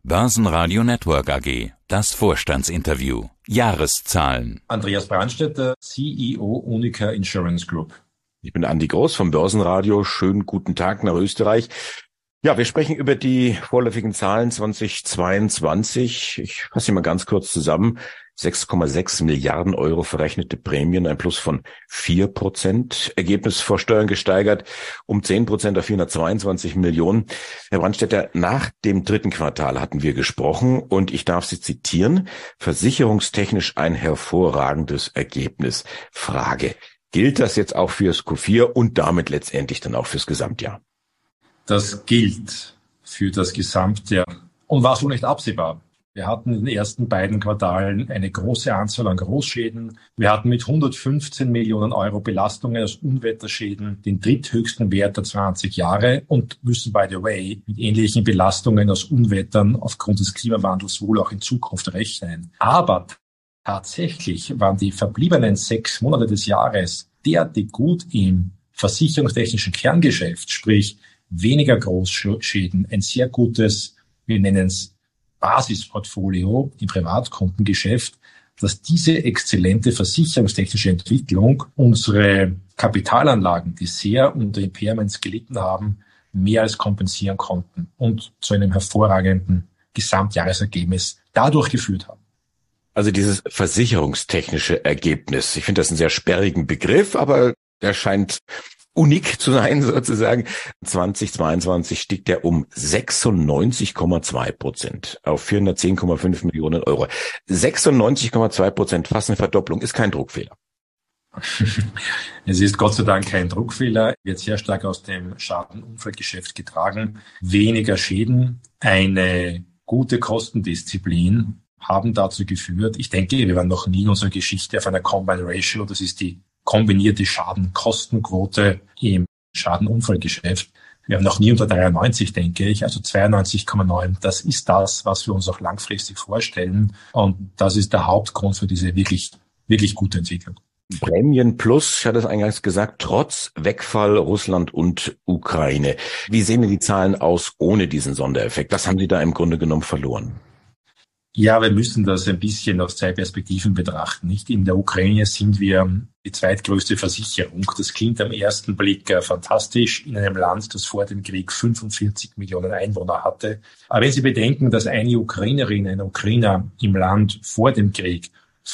Börsenradio Network AG, das Vorstandsinterview. Jahreszahlen. Andreas Brandstätter, CEO Unica Insurance Group. Ich bin Andi Groß vom Börsenradio. Schönen guten Tag nach Österreich. Ja, wir sprechen über die vorläufigen Zahlen 2022. Ich fasse sie mal ganz kurz zusammen. 6,6 Milliarden Euro verrechnete Prämien, ein Plus von 4%. Ergebnis vor Steuern gesteigert um 10% auf 422 Millionen. Herr Brandstätter, nach dem dritten Quartal hatten wir gesprochen und ich darf Sie zitieren. Versicherungstechnisch ein hervorragendes Ergebnis. Frage: Gilt das jetzt auch fürs Q4 und damit letztendlich dann auch fürs Gesamtjahr? Das gilt für das Gesamtjahr und war so nicht absehbar. Wir hatten in den ersten beiden Quartalen eine große Anzahl an Großschäden. Wir hatten mit 115 Millionen Euro Belastungen aus Unwetterschäden den dritthöchsten Wert der 20 Jahre und müssen, by the way, mit ähnlichen Belastungen aus Unwettern aufgrund des Klimawandels wohl auch in Zukunft rechnen. Aber tatsächlich waren die verbliebenen 6 Monate des Jahres derartig gut im versicherungstechnischen Kerngeschäft, sprich weniger Großschäden, ein sehr gutes, wir nennen es Basisportfolio im Privatkundengeschäft, dass diese exzellente versicherungstechnische Entwicklung unsere Kapitalanlagen, die sehr unter Impairments gelitten haben, mehr als kompensieren konnten und zu einem hervorragenden Gesamtjahresergebnis dadurch geführt haben. Also dieses versicherungstechnische Ergebnis, ich finde das einen sehr sperrigen Begriff, aber der scheint unik zu sein sozusagen. 2022 stieg der um 96,2% auf 410,5 Millionen Euro. 96,2%, fast eine Verdopplung, ist kein Druckfehler. Es ist Gott sei Dank kein Druckfehler, wird sehr stark aus dem Schadenunfallgeschäft getragen. Weniger Schäden, eine gute Kostendisziplin haben dazu geführt. Ich denke, wir waren noch nie in unserer Geschichte auf einer Combined Ratio, das ist die kombinierte Schadenkostenquote im Schadenunfallgeschäft. Wir haben noch nie unter 93, denke ich, also 92,9. Das ist das, was wir uns auch langfristig vorstellen. Und das ist der Hauptgrund für diese wirklich, wirklich gute Entwicklung. Prämien plus, ich hatte es eingangs gesagt, trotz Wegfall Russland und Ukraine. Wie sehen denn die Zahlen aus ohne diesen Sondereffekt? Was haben Sie da im Grunde genommen verloren? Ja, wir müssen das ein bisschen aus 2 Perspektiven betrachten. Nicht in der Ukraine sind wir die zweitgrößte Versicherung. Das klingt am ersten Blick fantastisch in einem Land, das vor dem Krieg 45 Millionen Einwohner hatte. Aber wenn Sie bedenken, dass eine Ukrainerin, ein Ukrainer im Land vor dem Krieg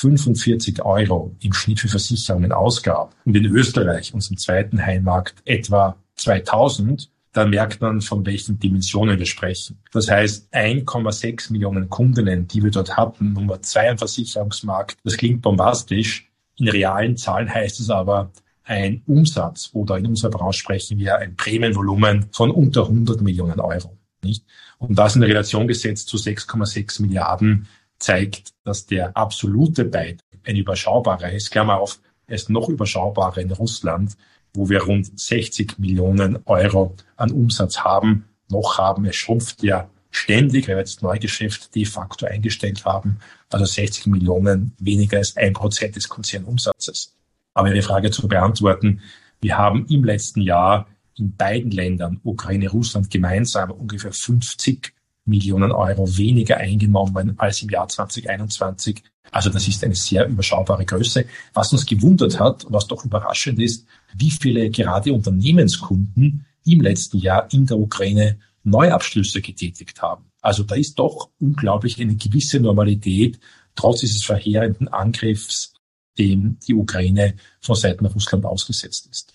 45 Euro im Schnitt für Versicherungen ausgab und in Österreich, unserem zweiten Heimmarkt, etwa 2000, dann merkt man, von welchen Dimensionen wir sprechen. Das heißt, 1,6 Millionen Kundinnen, die wir dort hatten, Nummer 2 am Versicherungsmarkt, das klingt bombastisch. In realen Zahlen heißt es aber ein Umsatz oder in unserer Branche sprechen wir ein Prämienvolumen von unter 100 Millionen Euro. Nicht? Und das in Relation gesetzt zu 6,6 Milliarden zeigt, dass der absolute Beitrag ein überschaubarer ist. Klammer auf, er ist noch überschaubarer in Russland, wo wir rund 60 Millionen Euro an Umsatz haben, noch haben. Es schrumpft ja ständig, weil wir jetzt Neugeschäft de facto eingestellt haben. Also 60 Millionen weniger als 1% des Konzernumsatzes. Aber Ihre Frage zu beantworten, wir haben im letzten Jahr in beiden Ländern, Ukraine, Russland gemeinsam, ungefähr 50 Millionen Euro weniger eingenommen als im Jahr 2021. Also das ist eine sehr überschaubare Größe. Was uns gewundert hat, was doch überraschend ist, wie viele gerade Unternehmenskunden im letzten Jahr in der Ukraine Neuabschlüsse getätigt haben. Also da ist doch unglaublich eine gewisse Normalität, trotz dieses verheerenden Angriffs, dem die Ukraine von Seiten Russland ausgesetzt ist.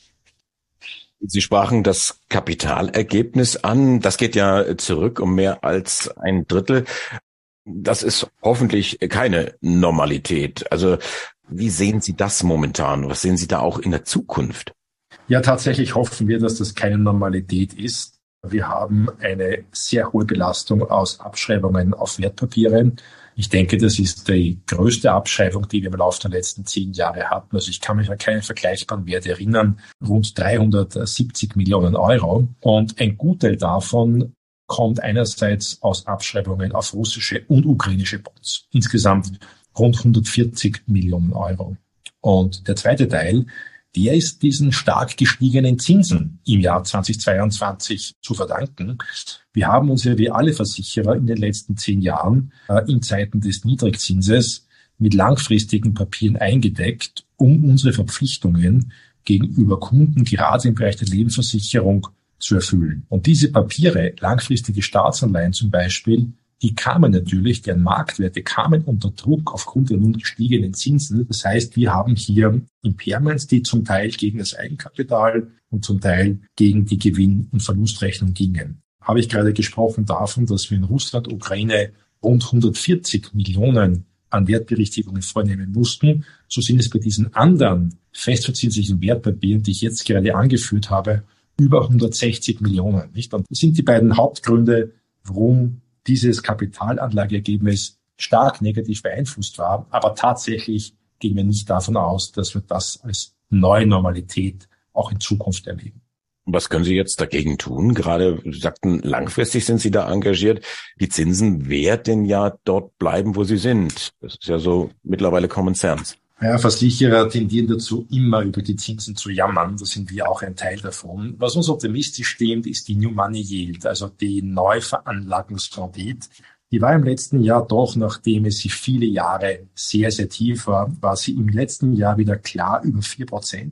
Sie sprachen das Kapitalergebnis an. Das geht ja zurück um mehr als 1/3. Das ist hoffentlich keine Normalität. Also wie sehen Sie das momentan? Was sehen Sie da auch in der Zukunft? Ja, tatsächlich hoffen wir, dass das keine Normalität ist. Wir haben eine sehr hohe Belastung aus Abschreibungen auf Wertpapiere. Ich denke, das ist die größte Abschreibung, die wir im Laufe der letzten 10 Jahre hatten. Also ich kann mich an keinen vergleichbaren Wert erinnern. Rund 370 Millionen Euro. Und ein Gutteil davon kommt einerseits aus Abschreibungen auf russische und ukrainische Bonds. Insgesamt rund 140 Millionen Euro. Und der zweite Teil, der ist diesen stark gestiegenen Zinsen im Jahr 2022 zu verdanken. Wir haben uns ja wie alle Versicherer in den letzten 10 Jahren in Zeiten des Niedrigzinses mit langfristigen Papieren eingedeckt, um unsere Verpflichtungen gegenüber Kunden gerade im Bereich der Lebensversicherung zu erfüllen. Und diese Papiere, langfristige Staatsanleihen zum Beispiel, die kamen natürlich, deren Marktwerte kamen unter Druck aufgrund der nun gestiegenen Zinsen. Das heißt, wir haben hier Impairments, die zum Teil gegen das Eigenkapital und zum Teil gegen die Gewinn- und Verlustrechnung gingen. Habe ich gerade gesprochen davon, dass wir in Russland, Ukraine rund 140 Millionen an Wertberichtigungen vornehmen mussten. So sind es bei diesen anderen festverzinslichen Wertpapieren, die ich jetzt gerade angeführt habe, über 160 Millionen. Nicht? Und das sind die beiden Hauptgründe, warum dieses Kapitalanlageergebnis stark negativ beeinflusst war. Aber tatsächlich gehen wir nicht davon aus, dass wir das als neue Normalität auch in Zukunft erleben. Was können Sie jetzt dagegen tun? Gerade, Sie sagten, langfristig sind Sie da engagiert. Die Zinsen werden ja dort bleiben, wo sie sind. Das ist ja so mittlerweile Common Sense. Ja, Versicherer tendieren dazu, immer über die Zinsen zu jammern. Da sind wir auch ein Teil davon. Was uns optimistisch stimmt, ist die New Money Yield, also die Neuveranlagungsrendite. Die war im letzten Jahr doch, nachdem es sie viele Jahre sehr, sehr tief war, war sie im letzten Jahr wieder klar über 4%,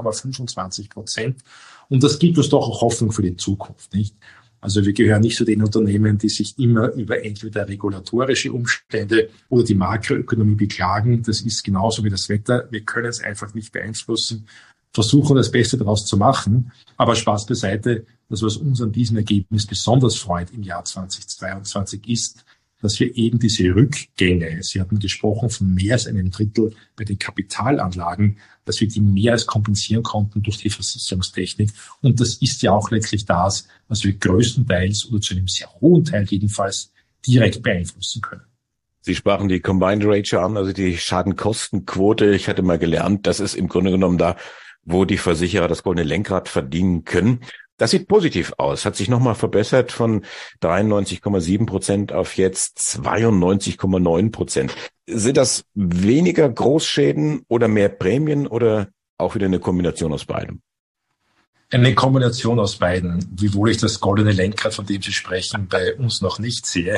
4,25%. Und das gibt uns doch auch Hoffnung für die Zukunft, nicht? Also wir gehören nicht zu den Unternehmen, die sich immer über entweder regulatorische Umstände oder die Makroökonomie beklagen. Das ist genauso wie das Wetter. Wir können es einfach nicht beeinflussen, versuchen das Beste daraus zu machen. Aber Spaß beiseite, das, was uns an diesem Ergebnis besonders freut im Jahr 2022 ist, dass wir eben diese Rückgänge, Sie hatten gesprochen von mehr als einem Drittel bei den Kapitalanlagen, dass wir die mehr als kompensieren konnten durch die Versicherungstechnik. Und das ist ja auch letztlich das, was wir größtenteils oder zu einem sehr hohen Teil jedenfalls direkt beeinflussen können. Sie sprachen die Combined Ratio an, also die Schadenkostenquote. Ich hatte mal gelernt, das ist im Grunde genommen da, wo die Versicherer das goldene Lenkrad verdienen können. Das sieht positiv aus, hat sich nochmal verbessert von 93,7% auf jetzt 92,9%. Sind das weniger Großschäden oder mehr Prämien oder auch wieder eine Kombination aus beidem? Eine Kombination aus beiden, wiewohl ich das goldene Lenkrad, von dem Sie sprechen, bei uns noch nicht sehe.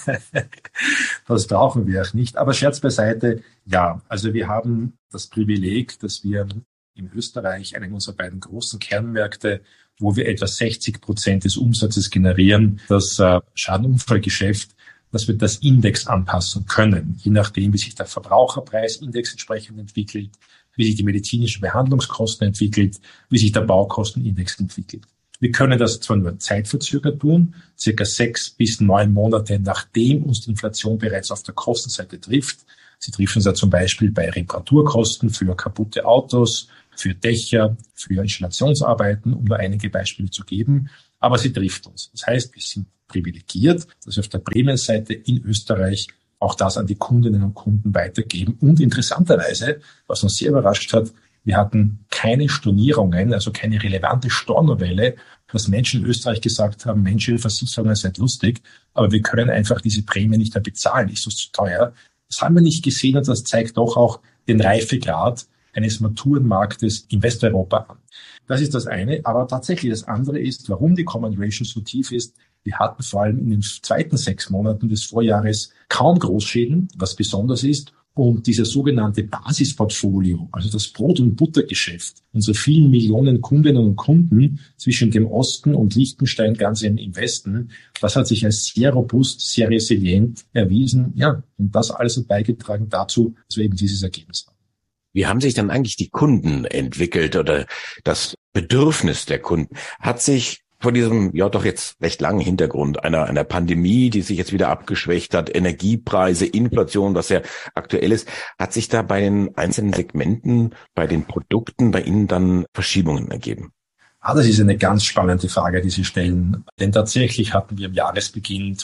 Das brauchen wir auch nicht. Aber Scherz beiseite, ja, also wir haben das Privileg, dass wir in Österreich, einen unserer beiden großen Kernmärkte, wo wir etwa 60% des Umsatzes generieren, das Schadenunfallgeschäft, dass wir das Index anpassen können, je nachdem, wie sich der Verbraucherpreisindex entsprechend entwickelt, wie sich die medizinischen Behandlungskosten entwickelt, wie sich der Baukostenindex entwickelt. Wir können das zwar nur zeitverzögert tun, circa 6 bis 9 Monate, nachdem uns die Inflation bereits auf der Kostenseite trifft. Sie trifft uns ja zum Beispiel bei Reparaturkosten für kaputte Autos, für Dächer, für Installationsarbeiten, um nur einige Beispiele zu geben. Aber sie trifft uns. Das heißt, wir sind privilegiert, dass wir auf der Prämienseite in Österreich auch das an die Kundinnen und Kunden weitergeben. Und interessanterweise, was uns sehr überrascht hat, wir hatten keine Stornierungen, also keine relevante Stornovelle, dass Menschen in Österreich gesagt haben, Mensch, Ihre Versicherungen sind lustig, aber wir können einfach diese Prämie nicht mehr bezahlen, ist uns zu teuer. Das haben wir nicht gesehen und das zeigt doch auch den Reifegrad eines Maturenmarktes in Westeuropa an. Das ist das eine, aber tatsächlich das andere ist, warum die Combined Ratio so tief ist. Wir hatten vor allem in den zweiten 6 Monaten des Vorjahres kaum Großschäden, was besonders ist. Und dieses sogenannte Basisportfolio, also das Brot- und Buttergeschäft, unsere vielen Millionen Kundinnen und Kunden zwischen dem Osten und Liechtenstein ganz im Westen, das hat sich als sehr robust, sehr resilient erwiesen. Ja, und das alles hat beigetragen dazu, dass wir eben dieses Ergebnis haben. Wie haben sich dann eigentlich die Kunden entwickelt oder das Bedürfnis der Kunden? Hat sich vor diesem, ja doch jetzt recht langen Hintergrund einer Pandemie, die sich jetzt wieder abgeschwächt hat, Energiepreise, Inflation, was ja aktuell ist, hat sich da bei den einzelnen Segmenten, bei den Produkten bei Ihnen dann Verschiebungen ergeben? Das ist eine ganz spannende Frage, die Sie stellen. Denn tatsächlich hatten wir am Jahresbeginn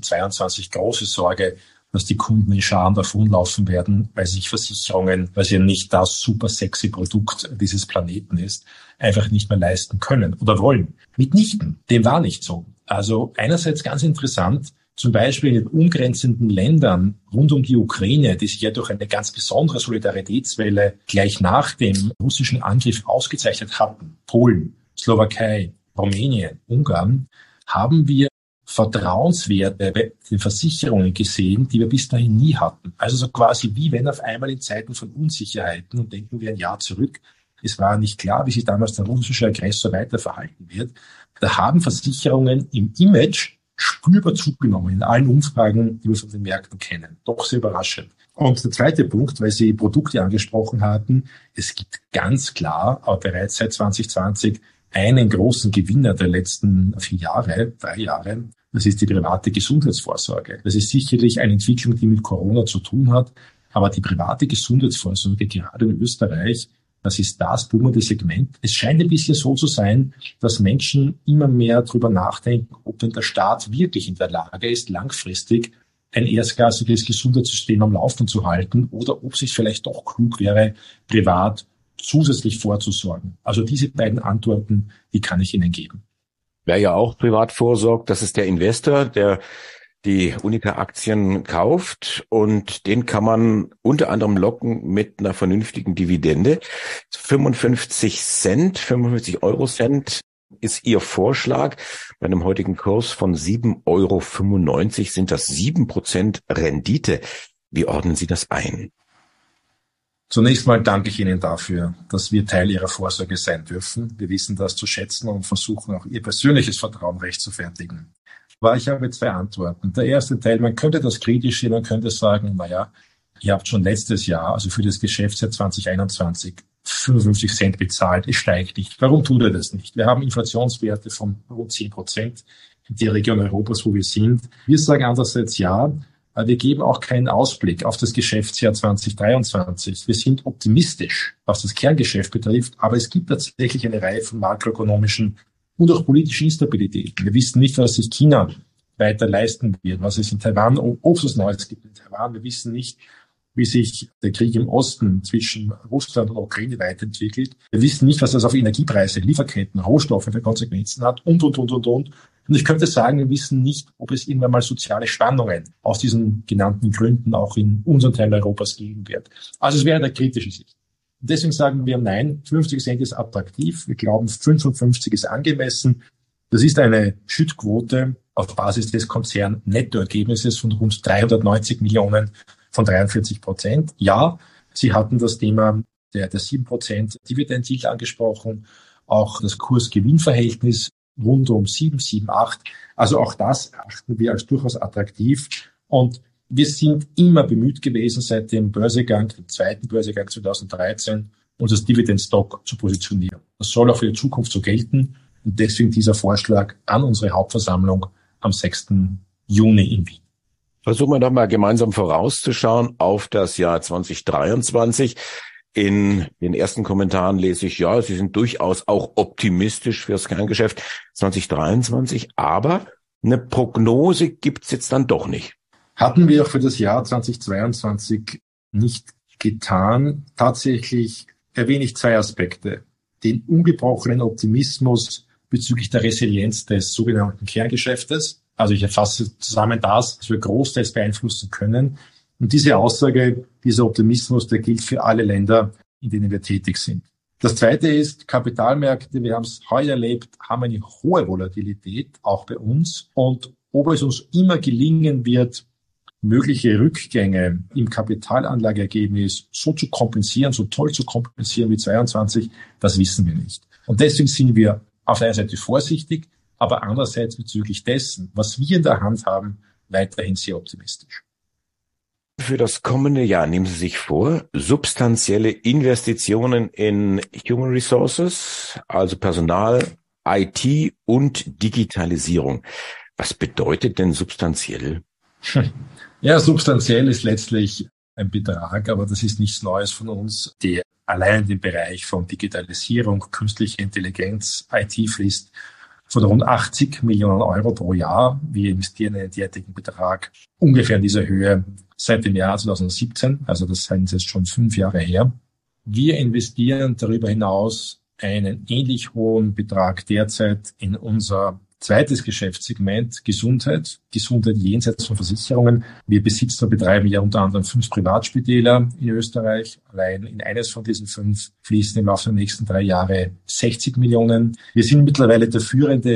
2022 große Sorge, dass die Kunden in Scharen davonlaufen werden, weil sich Versicherungen, weil sie ja nicht das super sexy Produkt dieses Planeten ist, einfach nicht mehr leisten können oder wollen. Mitnichten. Dem war nicht so. Also einerseits ganz interessant, zum Beispiel in den umgrenzenden Ländern rund um die Ukraine, die sich ja durch eine ganz besondere Solidaritätswelle gleich nach dem russischen Angriff ausgezeichnet hatten, Polen, Slowakei, Rumänien, Ungarn, haben wir Vertrauenswerte bei den Versicherungen gesehen, die wir bis dahin nie hatten. Also so quasi wie wenn auf einmal in Zeiten von Unsicherheiten, und denken wir ein Jahr zurück, es war nicht klar, wie sich damals der russische Aggressor weiter verhalten wird, da haben Versicherungen im Image spürbar zugenommen in allen Umfragen, die wir von den Märkten kennen. Doch sehr überraschend. Und der zweite Punkt, weil Sie Produkte angesprochen hatten, es gibt ganz klar, aber bereits seit 2020, einen großen Gewinner der letzten 3 Jahre. Das ist die private Gesundheitsvorsorge. Das ist sicherlich eine Entwicklung, die mit Corona zu tun hat. Aber die private Gesundheitsvorsorge, gerade in Österreich, das ist das boomende Segment. Es scheint ein bisschen so zu sein, dass Menschen immer mehr darüber nachdenken, ob denn der Staat wirklich in der Lage ist, langfristig ein erstklassiges Gesundheitssystem am Laufen zu halten oder ob es sich vielleicht doch klug wäre, privat zusätzlich vorzusorgen. Also diese beiden Antworten, die kann ich Ihnen geben. Wer ja auch privat vorsorgt, das ist der Investor, der die Unica-Aktien kauft, und den kann man unter anderem locken mit einer vernünftigen Dividende. 55 Eurocent ist Ihr Vorschlag. Bei einem heutigen Kurs von 7,95 € sind das 7% Rendite. Wie ordnen Sie das ein? Zunächst mal danke ich Ihnen dafür, dass wir Teil Ihrer Vorsorge sein dürfen. Wir wissen das zu schätzen und versuchen auch Ihr persönliches Vertrauen rechtfertigen. Aber ich habe 2 Antworten. Der erste Teil, man könnte das kritisch sehen, man könnte sagen, naja, ihr habt schon letztes Jahr, also für das Geschäftsjahr 2021, 55 Cent bezahlt, es steigt nicht. Warum tut er das nicht? Wir haben Inflationswerte von rund 10% in der Region Europas, wo wir sind. Wir sagen andererseits ja, wir geben auch keinen Ausblick auf das Geschäftsjahr 2023. Wir sind optimistisch, was das Kerngeschäft betrifft, aber es gibt tatsächlich eine Reihe von makroökonomischen und auch politischen Instabilitäten. Wir wissen nicht, was sich China weiter leisten wird, was es in Taiwan, ob es Neues gibt in Taiwan. Wir wissen nicht, wie sich der Krieg im Osten zwischen Russland und Ukraine weiterentwickelt. Wir wissen nicht, was das auf Energiepreise, Lieferketten, Rohstoffe für Konsequenzen hat und. Und ich könnte sagen, wir wissen nicht, ob es irgendwann mal soziale Spannungen aus diesen genannten Gründen auch in unserem Teil Europas geben wird. Also es wäre eine kritische Sicht. Und deswegen sagen wir, nein, 50 Cent ist attraktiv. Wir glauben, 55 ist angemessen. Das ist eine Schüttquote auf Basis des Konzern-Nettoergebnisses von rund 390 Millionen von 43%. Ja, Sie hatten das Thema der 7% Dividend-Yield angesprochen, auch das Kurs-Gewinn-Verhältnis rund um 7,8. Also auch das erachten wir als durchaus attraktiv. Und wir sind immer bemüht gewesen, seit dem Börsegang, dem zweiten Börsegang 2013, uns als Dividend-Stock zu positionieren. Das soll auch für die Zukunft so gelten. Und deswegen dieser Vorschlag an unsere Hauptversammlung am 6. Juni in Wien. Versuchen wir doch mal gemeinsam vorauszuschauen auf das Jahr 2023. In den ersten Kommentaren lese ich, ja, Sie sind durchaus auch optimistisch fürs Kerngeschäft 2023, aber eine Prognose gibt's jetzt dann doch nicht. Hatten wir auch für das Jahr 2022 nicht getan. Tatsächlich erwähne ich 2 Aspekte. Den ungebrochenen Optimismus bezüglich der Resilienz des sogenannten Kerngeschäftes. Also ich erfasse zusammen das, was wir großteils beeinflussen können. Und diese Aussage, dieser Optimismus, der gilt für alle Länder, in denen wir tätig sind. Das Zweite ist, Kapitalmärkte, wir haben es heuer erlebt, haben eine hohe Volatilität, auch bei uns. Und ob es uns immer gelingen wird, mögliche Rückgänge im Kapitalanlageergebnis so zu kompensieren, so toll zu kompensieren wie 22, das wissen wir nicht. Und deswegen sind wir auf der einen Seite vorsichtig, aber andererseits bezüglich dessen, was wir in der Hand haben, weiterhin sehr optimistisch. Für das kommende Jahr nehmen Sie sich vor, substanzielle Investitionen in Human Resources, also Personal, IT und Digitalisierung. Was bedeutet denn substanziell? Ja, substanziell ist letztlich ein Betrag, aber das ist nichts Neues von uns, der allein in den Bereich von Digitalisierung, künstlicher Intelligenz, IT fließt von rund 80 Millionen Euro pro Jahr. Wir investieren einen derartigen Betrag ungefähr in dieser Höhe seit dem Jahr 2017, also das sind jetzt schon 5 Jahre her. Wir investieren darüber hinaus einen ähnlich hohen Betrag derzeit in unser Zweites Geschäftssegment, Gesundheit. Gesundheit jenseits von Versicherungen. Wir besitzen und betreiben ja unter anderem 5 Privatspitäler in Österreich. Allein in eines von diesen 5 fließen im Laufe der nächsten 3 Jahre 60 Millionen. Wir sind mittlerweile der führende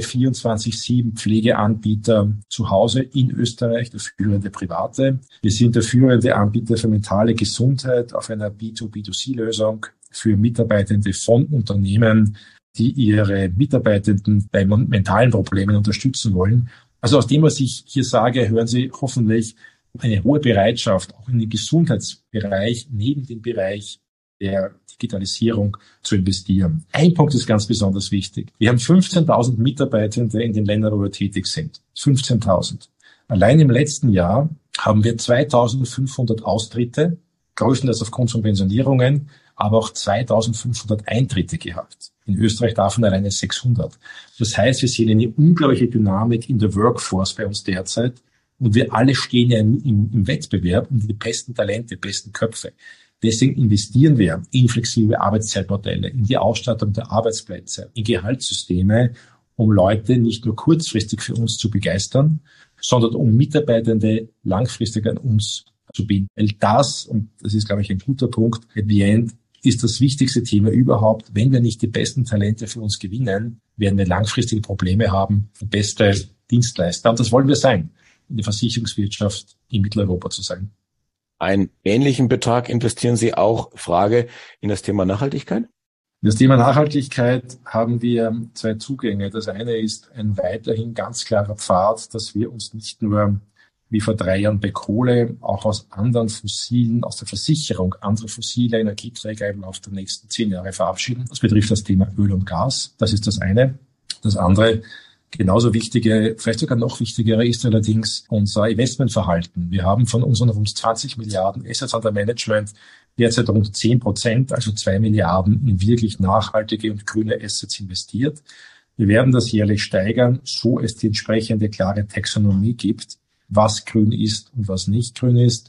24/7 Pflegeanbieter zu Hause in Österreich, der führende private. Wir sind der führende Anbieter für mentale Gesundheit auf einer B2B2C-Lösung für Mitarbeitende von Unternehmen, die ihre Mitarbeitenden bei mentalen Problemen unterstützen wollen. Also aus dem, was ich hier sage, hören Sie hoffentlich eine hohe Bereitschaft, auch in den Gesundheitsbereich, neben dem Bereich der Digitalisierung zu investieren. Ein Punkt ist ganz besonders wichtig. Wir haben 15.000 Mitarbeitende in den Ländern, wo wir tätig sind. 15.000. Allein im letzten Jahr haben wir 2.500 Austritte, größtenteils aufgrund von Pensionierungen, aber auch 2.500 Eintritte gehabt. In Österreich davon alleine 600. Das heißt, wir sehen eine unglaubliche Dynamik in der Workforce bei uns derzeit. Und wir alle stehen ja im Wettbewerb um die besten Talente, besten Köpfe. Deswegen investieren wir in flexible Arbeitszeitmodelle, in die Ausstattung der Arbeitsplätze, in Gehaltssysteme, um Leute nicht nur kurzfristig für uns zu begeistern, sondern um Mitarbeitende langfristig an uns zu binden. Weil das, und das ist, glaube ich, ein guter Punkt, at the end, ist das wichtigste Thema überhaupt. Wenn wir nicht die besten Talente für uns gewinnen, werden wir langfristige Probleme haben, der beste Dienstleister. Und das wollen wir sein, in der Versicherungswirtschaft in Mitteleuropa zu sein. Einen ähnlichen Betrag investieren Sie auch, Frage, in das Thema Nachhaltigkeit? Das Thema Nachhaltigkeit haben wir 2 Zugänge. Das eine ist ein weiterhin ganz klarer Pfad, dass wir uns nicht nur wie vor 3 Jahren bei Kohle, auch aus anderen fossilen, aus der Versicherung anderer fossiler Energieträger im Laufe der nächsten 10 Jahre verabschieden. Das betrifft das Thema Öl und Gas. Das ist das eine. Das andere, genauso wichtige, vielleicht sogar noch wichtigere, ist allerdings unser Investmentverhalten. Wir haben von unseren rund 20 Milliarden Assets under Management derzeit rund 10%, also 2 Milliarden in wirklich nachhaltige und grüne Assets investiert. Wir werden das jährlich steigern, so es die entsprechende klare Taxonomie gibt, was grün ist und was nicht grün ist.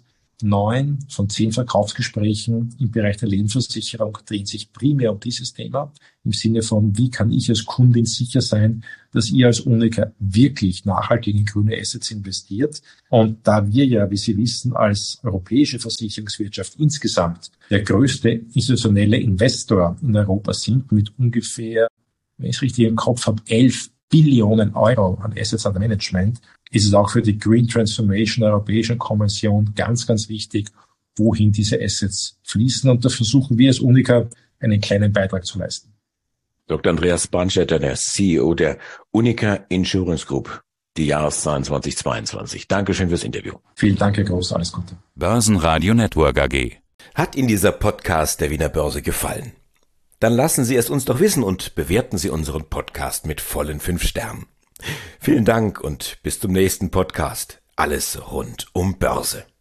9 von 10 Verkaufsgesprächen im Bereich der Lebensversicherung drehen sich primär um dieses Thema, im Sinne von, wie kann ich als Kundin sicher sein, dass ihr als Unica wirklich nachhaltig in grüne Assets investiert. Und da wir ja, wie Sie wissen, als europäische Versicherungswirtschaft insgesamt der größte institutionelle Investor in Europa sind, mit ungefähr, wenn ich es richtig im Kopf habe, 11 Billionen Euro an Assets under Management, ist es auch für die Green Transformation der Europäischen Kommission ganz, ganz wichtig, wohin diese Assets fließen. Und da versuchen wir als Unica einen kleinen Beitrag zu leisten. Dr. Andreas Brandstätter, der CEO der Unica Insurance Group, die Jahreszahlen 2022. Dankeschön fürs Interview. Vielen Dank, Herr Groß. Alles Gute. Börsenradio Network AG. Hat Ihnen dieser Podcast der Wiener Börse gefallen? Dann lassen Sie es uns doch wissen und bewerten Sie unseren Podcast mit vollen 5 Sternen. Vielen Dank und bis zum nächsten Podcast. Alles rund um Börse.